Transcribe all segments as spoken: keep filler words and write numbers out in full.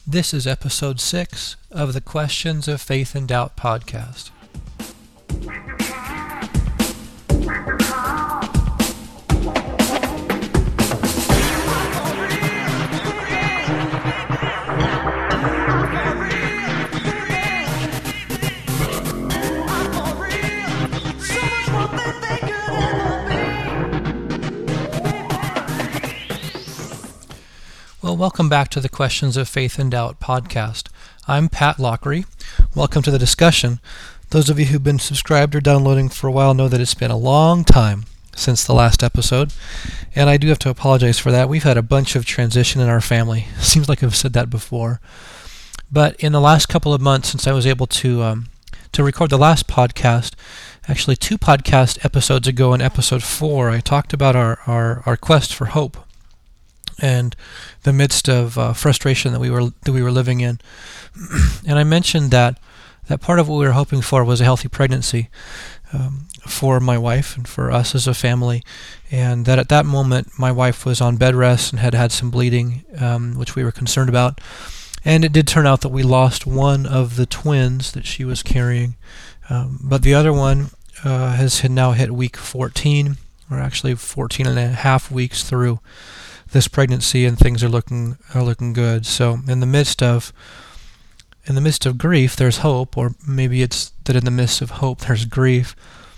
This is episode six of the Questions of Faith and Doubt podcast. Well, welcome back to the Questions of Faith and Doubt podcast. I'm Pat Lockery. Welcome to the discussion. Those of you who've been subscribed or downloading for a while know that it's been a long time since the last episode, and I do have to apologize for that. We've had a bunch of transition in our family. Seems like I've said that before. But in the last couple of months since I was able to um, to record the last podcast, actually two podcast episodes ago in episode four, I talked about our, our, our quest for hope and the midst of uh, frustration that we were that we were living in. And I mentioned that that part of what we were hoping for was a healthy pregnancy um, for my wife and for us as a family, and that at that moment my wife was on bed rest and had had some bleeding, um, which we were concerned about. And it did turn out that we lost one of the twins that she was carrying, um, but the other one uh, has now hit week fourteen, or actually fourteen and a half weeks through this pregnancy, and things are looking are looking good. So in the midst of in the midst of grief, there's hope, or maybe it's that in the midst of hope, there's grief.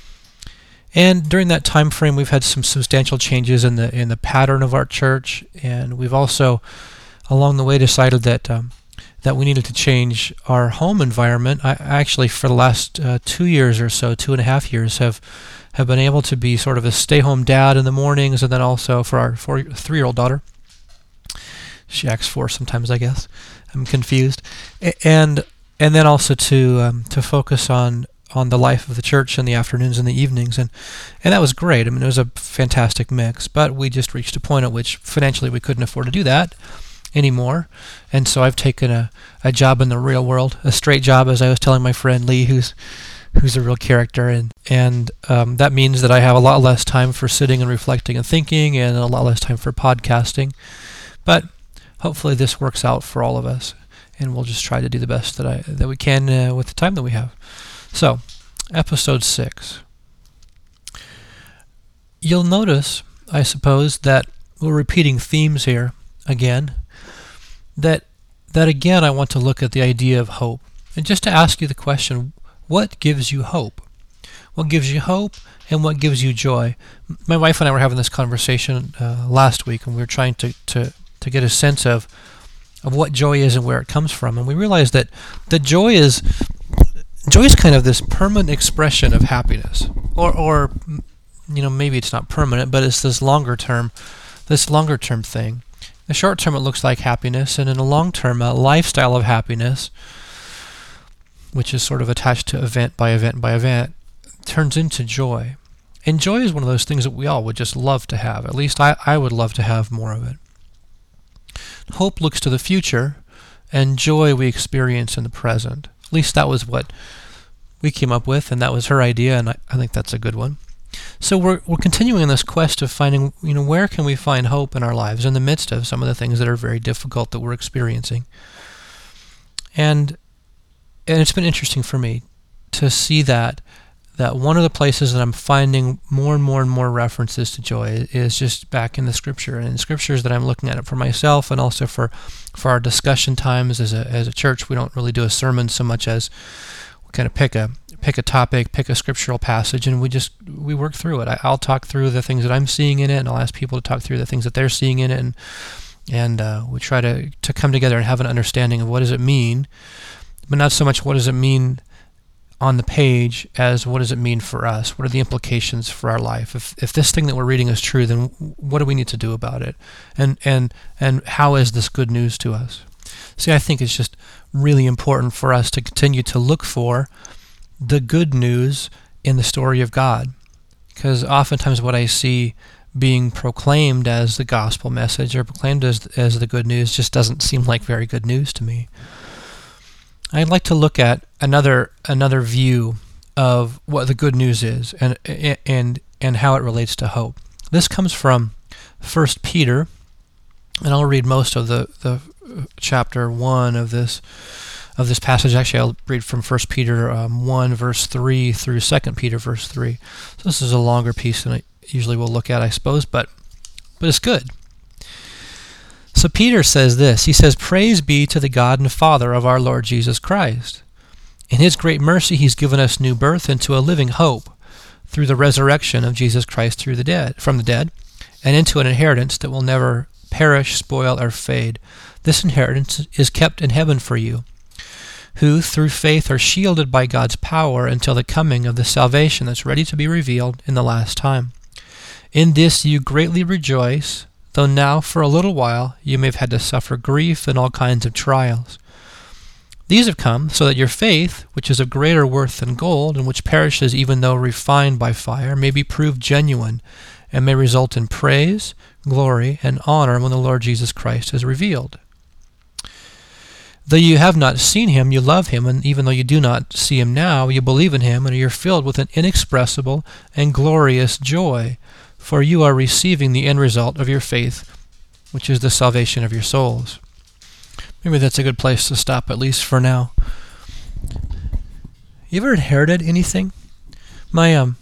And during that time frame, we've had some substantial changes in the in the pattern of our church, and we've also, along the way, decided that um, that we needed to change our home environment. I actually, for the last uh, two years or so, two and a half years, have have been able to be sort of a stay-home dad in the mornings, and then also for our four, three-year-old daughter. She acts four sometimes, I guess. I'm confused. And and then also to um, to focus on, on the life of the church in the afternoons and the evenings. And, and that was great. I mean, it was a fantastic mix. But we just reached a point at which financially we couldn't afford to do that anymore. And so I've taken a, a job in the real world, a straight job, as I was telling my friend Lee, who's who's a real character, and and um, that means that I have a lot less time for sitting and reflecting and thinking, and a lot less time for podcasting. But hopefully this works out for all of us, and we'll just try to do the best that I that we can uh, with the time that we have. So, episode six. You'll notice, I suppose, that we're repeating themes here again. That that again, I want to look at the idea of hope, and just to ask you the question: what gives you hope? What gives you hope, and what gives you joy? My wife and I were having this conversation uh, last week, and we were trying to, to, to get a sense of of what joy is and where it comes from. And we realized that that joy is joy is kind of this permanent expression of happiness, or or you know maybe it's not permanent, but it's this longer term, this longer term thing. In the short term, it looks like happiness, and in the long term, a lifestyle of happiness, which is sort of attached to event by event by event, turns into joy. And joy is one of those things that we all would just love to have. At least I, I would love to have more of it. Hope looks to the future, and joy we experience in the present. At least that was what we came up with, and that was her idea, and I, I think that's a good one. So we're we're continuing in this quest of finding, you know, where can we find hope in our lives in the midst of some of the things that are very difficult that we're experiencing. And And it's been interesting for me to see that that one of the places that I'm finding more and more and more references to joy is just back in the Scripture, and in scriptures that I'm looking at it for myself, and also for for our discussion times as a as a church. We don't really do a sermon so much as we kind of pick a pick a topic, pick a scriptural passage, and we just we work through it. I, I'll talk through the things that I'm seeing in it, and I'll ask people to talk through the things that they're seeing in it, and and uh, we try to to come together and have an understanding of what does it mean. But not so much what does it mean on the page as what does it mean for us? What are the implications for our life? If if this thing that we're reading is true, then what do we need to do about it? And and and how is this good news to us? See, I think it's just really important for us to continue to look for the good news in the story of God, because oftentimes what I see being proclaimed as the gospel message or proclaimed as as the good news just doesn't seem like very good news to me. I'd like to look at another another view of what the good news is, and and and how it relates to hope. This comes from First Peter And I'll read most of the, the chapter one of this of this passage. Actually, I'll read from First Peter um, one, verse three through Second Peter, verse three. So this is a longer piece than I usually will look at, I suppose, but but it's good. So Peter says this. He says, "Praise be to the God and Father of our Lord Jesus Christ. In his great mercy he's given us new birth into a living hope through the resurrection of Jesus Christ through the dead, from the dead, and into an inheritance that will never perish, spoil, or fade. This inheritance is kept in heaven for you, who through faith are shielded by God's power until the coming of the salvation that's ready to be revealed in the last time. In this you greatly rejoice, though now for a little while you may have had to suffer grief and all kinds of trials. These have come so that your faith, which is of greater worth than gold, and which perishes even though refined by fire, may be proved genuine, and may result in praise, glory, and honor when the Lord Jesus Christ is revealed. Though you have not seen him, you love him, and even though you do not see him now, you believe in him, and you're filled with an inexpressible and glorious joy, for you are receiving the end result of your faith, which is the salvation of your souls." Maybe that's a good place to stop, at least for now. You ever inherited anything? My um,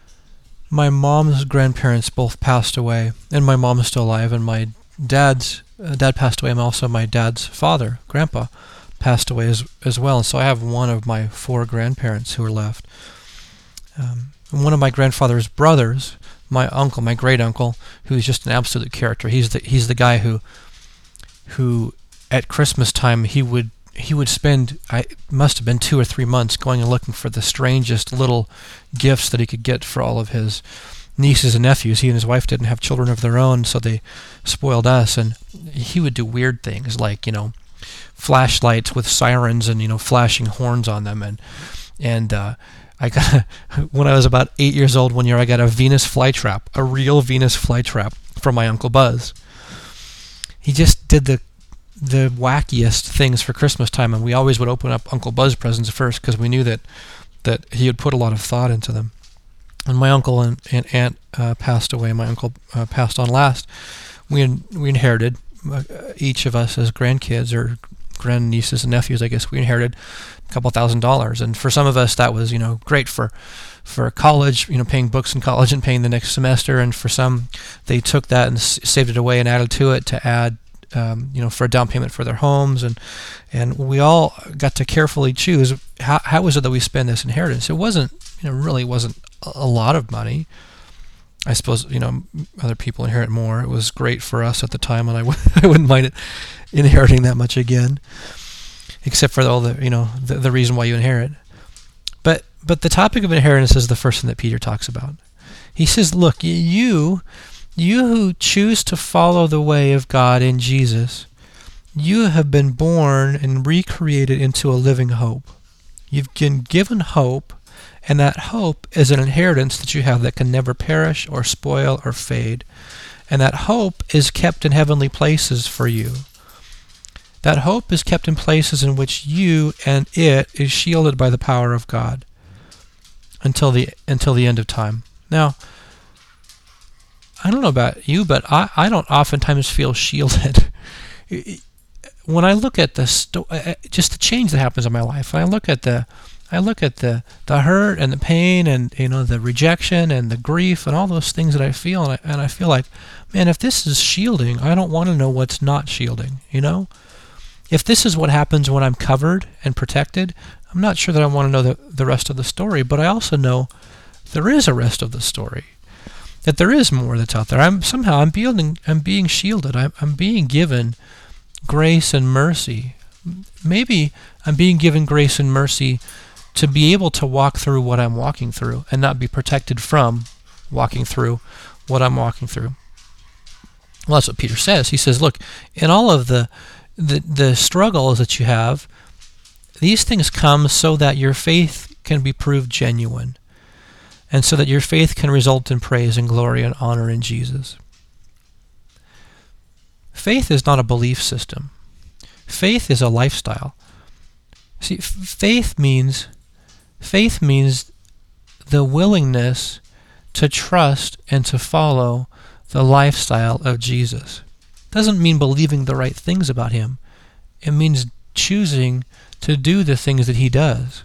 my mom's grandparents both passed away, and my mom is still alive, and my dad's uh, dad passed away, and also my dad's father, grandpa, passed away as as well. And so I have one of my four grandparents who are left. Um, and one of my grandfather's brothers, my uncle, my great uncle, who's just an absolute character. He's the he's the guy who who at Christmas time he would he would spend I must have been two or three months going and looking for the strangest little gifts that he could get for all of his nieces and nephews. He and his wife didn't have children of their own, so they spoiled us. And he would do weird things like, you know, flashlights with sirens and, you know, flashing horns on them. And and uh, I got when I was about eight years old one year, I got a Venus flytrap, a real Venus flytrap from my Uncle Buzz. He just did the the wackiest things for Christmas time, and we always would open up Uncle Buzz presents first because we knew that that he had put a lot of thought into them. And my uncle and, and aunt uh, passed away. My uncle uh, passed on last. We in, we inherited, uh, each of us as grandkids or grandnieces and nephews, I guess, we inherited a couple thousand dollars. And for some of us, that was, you know, great for for college, you know, paying books in college and paying the next semester. And for some, they took that and s- saved it away and added to it to add, um, you know, for a down payment for their homes. And and we all got to carefully choose how how was it that we spend this inheritance. It wasn't, you know, really wasn't a lot of money. I suppose, you know, other people inherit more. It was great for us at the time, and I, w- I wouldn't mind it inheriting that much again, except for all the, you know, the, the reason why you inherit. But but the topic of inheritance is the first thing that Peter talks about. He says, look, you, you who choose to follow the way of God in Jesus, you have been born and recreated into a living hope. You've been given hope, and that hope is an inheritance that you have that can never perish or spoil or fade. And that hope is kept in heavenly places for you. That hope is kept in places in which you and it is shielded by the power of God until the until the end of time. Now, I don't know about you, but I, I don't oftentimes feel shielded. When I look at the sto- just the change that happens in my life, when I look at the I look at the, the hurt and the pain and, you know, the rejection and the grief and all those things that I feel, and I, and I feel like, man, if this is shielding, I don't want to know what's not shielding, you know? If this is what happens when I'm covered and protected, I'm not sure that I want to know the, the rest of the story, but I also know there is a rest of the story, that there is more that's out there. I'm somehow I'm being I'm being shielded. I'm I'm being given grace and mercy. Maybe I'm being given grace and mercy to be able to walk through what I'm walking through and not be protected from walking through what I'm walking through. Well, that's what Peter says. He says, look, in all of the, the, the struggles that you have, these things come so that your faith can be proved genuine and so that your faith can result in praise and glory and honor in Jesus. Faith is not a belief system. Faith is a lifestyle. See, f- faith means faith means the willingness to trust and to follow the lifestyle of Jesus. doesn't mean believing the right things about him. It means choosing to do the things that he does.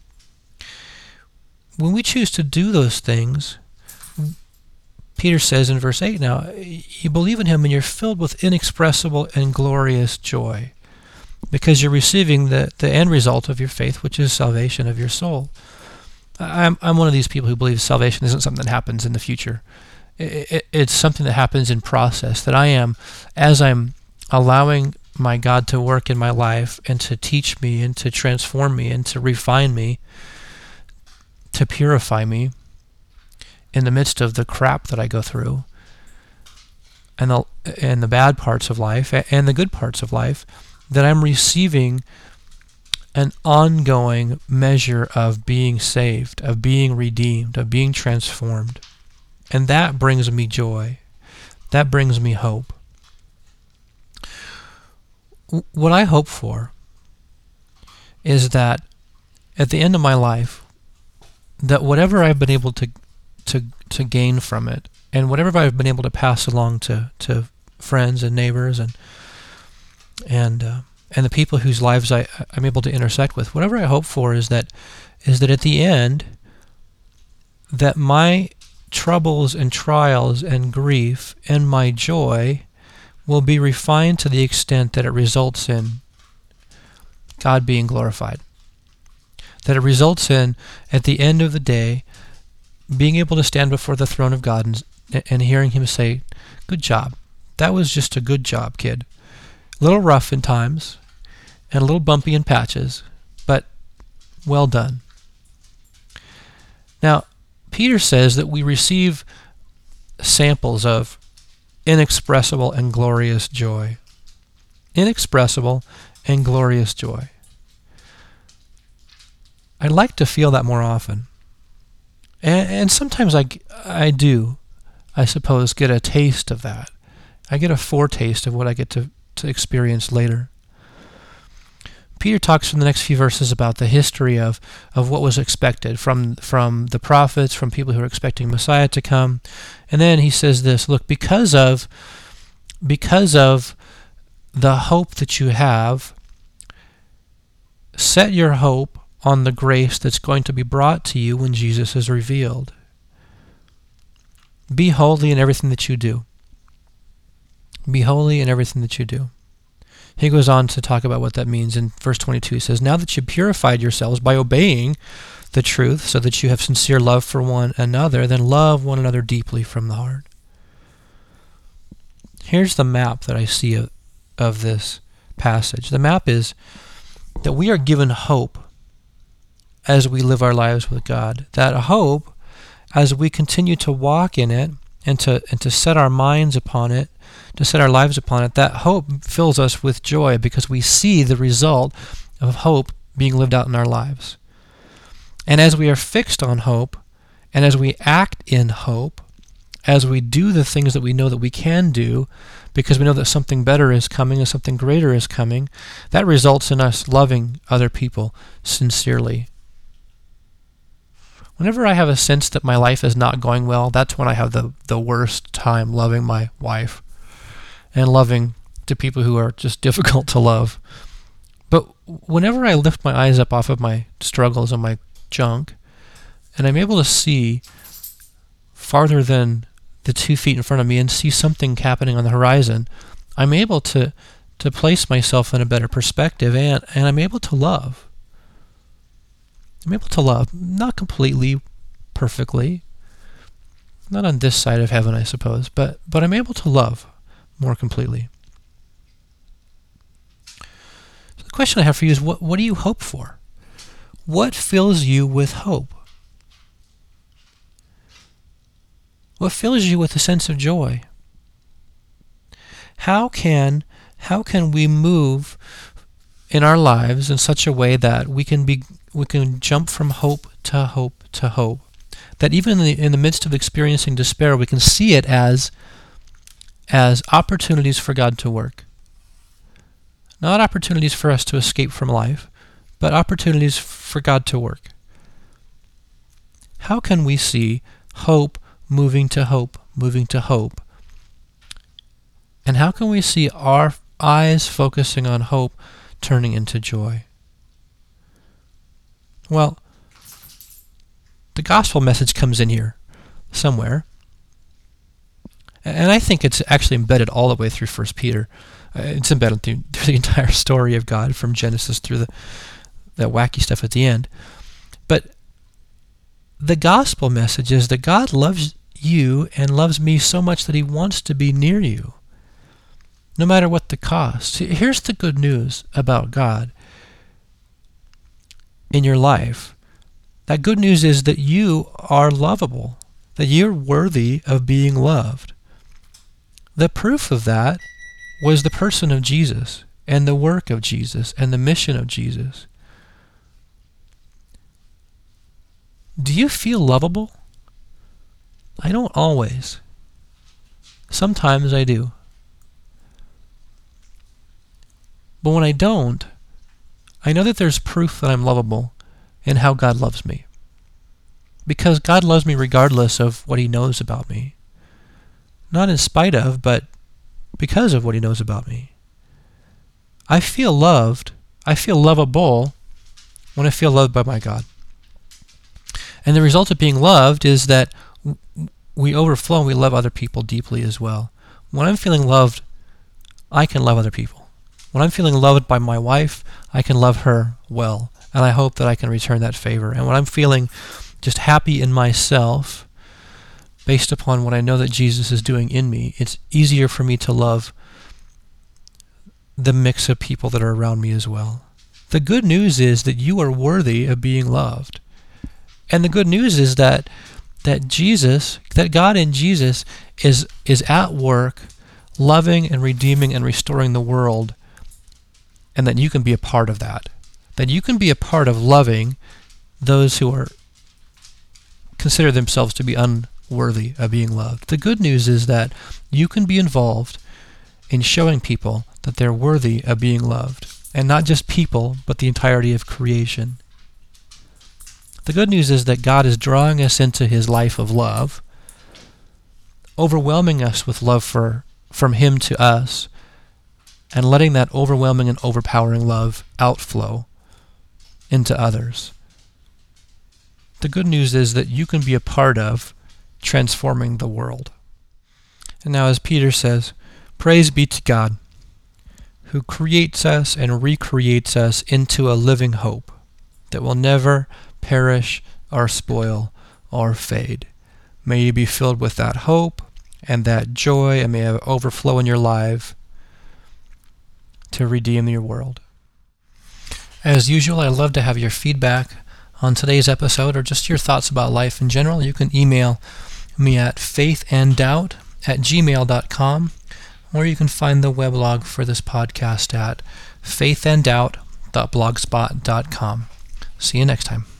When we choose to do those things, Peter says in verse eight now, you believe in him and you're filled with inexpressible and glorious joy because you're receiving the, the end result of your faith, which is salvation of your soul. I'm, I'm one of these people who believes salvation isn't something that happens in the future. It, it, it's something that happens in process, that I am, as I'm allowing my God to work in my life and to teach me and to transform me and to refine me, to purify me in the midst of the crap that I go through and the, and the bad parts of life and the good parts of life, that I'm receiving an ongoing measure of being saved, of being redeemed, of being transformed. And that brings me joy. That brings me hope. What I hope for is that at the end of my life, that whatever I've been able to to to gain from it, and whatever I've been able to pass along to, to friends and neighbors and and uh, and the people whose lives I, I'm able to intersect with, whatever I hope for is that is that at the end, that my troubles and trials and grief and my joy will be refined to the extent that it results in God being glorified. That it results in, at the end of the day, being able to stand before the throne of God and, and hearing him say, good job. That was just a good job, kid. A little rough in times and a little bumpy in patches, but well done. Now, Peter says that we receive samples of inexpressible and glorious joy. Inexpressible and glorious joy. I'd like to feel that more often. And, and sometimes I, I do, I suppose, get a taste of that. I get a foretaste of what I get to, to experience later. Peter talks in the next few verses about the history of, of what was expected from, from the prophets, from people who are expecting Messiah to come. And then he says this, look, because of, because of the hope that you have, set your hope on the grace that's going to be brought to you when Jesus is revealed. Be holy in everything that you do. Be holy in everything that you do. He goes on to talk about what that means. In verse twenty-two, he says, now that you purified yourselves by obeying the truth so that you have sincere love for one another, then love one another deeply from the heart. Here's the map that I see of, of this passage. The map is that we are given hope as we live our lives with God. That hope, as we continue to walk in it and to and to set our minds upon it, to set our lives upon it, that hope fills us with joy because we see the result of hope being lived out in our lives. And as we are fixed on hope, and as we act in hope, as we do the things that we know that we can do, because we know that something better is coming and something greater is coming, that results in us loving other people sincerely. Whenever I have a sense that my life is not going well, that's when I have the, the worst time loving my wife and loving to people who are just difficult to love. But whenever I lift my eyes up off of my struggles and my junk, and I'm able to see farther than the two feet in front of me and see something happening on the horizon, I'm able to, to place myself in a better perspective, and, and I'm able to love. I'm able to love, not completely, perfectly, not on this side of heaven, I suppose, but, but I'm able to love more completely. So the question I have for you is, what, what do you hope for? What fills you with hope? What fills you with a sense of joy? How can, how can we move in our lives in such a way that we can be we can jump from hope to hope to hope, that even in the, in the midst of experiencing despair, we can see it as as opportunities for God to work. Not opportunities for us to escape from life, but opportunities for God to work. How can we see hope moving to hope, moving to hope And how can we see our eyes focusing on hope turning into joy? Well, the gospel message comes in here somewhere. And I think it's actually embedded all the way through First Peter. Uh, it's embedded through, through the entire story of God, from Genesis through the that wacky stuff at the end. But the gospel message is that God loves you and loves me so much that he wants to be near you, no matter what the cost. Here's the good news about God in your life. That good news is that you are lovable, that you're worthy of being loved. The proof of that was the person of Jesus and the work of Jesus and the mission of Jesus. Do you feel lovable? I don't always. Sometimes I do. But when I don't, I know that there's proof that I'm lovable in how God loves me. Because God loves me regardless of what he knows about me. Not in spite of, but because of what he knows about me. I feel loved, I feel lovable when I feel loved by my God. And the result of being loved is that we overflow and we love other people deeply as well. When I'm feeling loved, I can love other people. When I'm feeling loved by my wife, I can love her well. And I hope that I can return that favor. And when I'm feeling just happy in myself, based upon what I know that Jesus is doing in me, it's easier for me to love the mix of people that are around me as well. The good news is that you are worthy of being loved. And the good news is that that Jesus, that God in Jesus is is at work loving and redeeming and restoring the world, and that you can be a part of that. That you can be a part of loving those who are consider themselves to be unworthy of being loved. The good news is that you can be involved in showing people that they're worthy of being loved, and not just people, but the entirety of creation. The good news is that God is drawing us into his life of love, overwhelming us with love for from him to us, and letting that overwhelming and overpowering love outflow into others. The good news is that you can be a part of transforming the world. And now, as Peter says, praise be to God, who creates us and recreates us into a living hope that will never perish or spoil or fade. May you be filled with that hope and that joy, and may it overflow in your life to redeem your world. As usual, I'd love to have your feedback on today's episode, or just your thoughts about life in general. You can email me at faithanddoubt at gmail dot com, or you can find the weblog for this podcast at faithanddoubt dot blogspot dot com. See you next time.